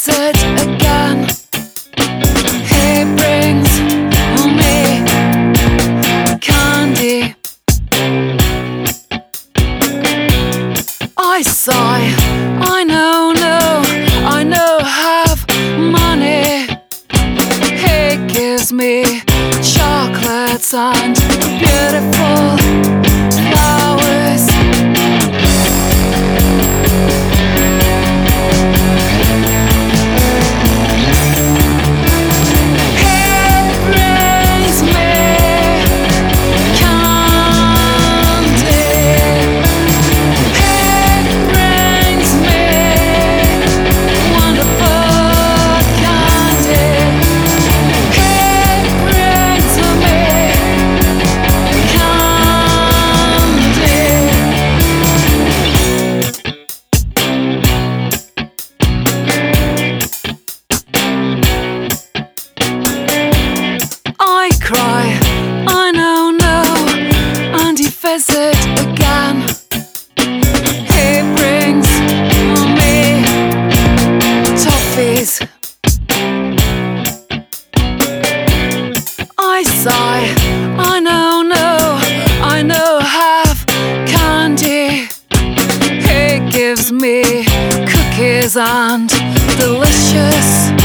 visit again. He brings me candy. I sigh, I know, have money. He gives me chocolates and beautiful flowers. Cry, I know, and he visit again. He brings me toffees. I sigh, I know, have candy. He gives me cookies and delicious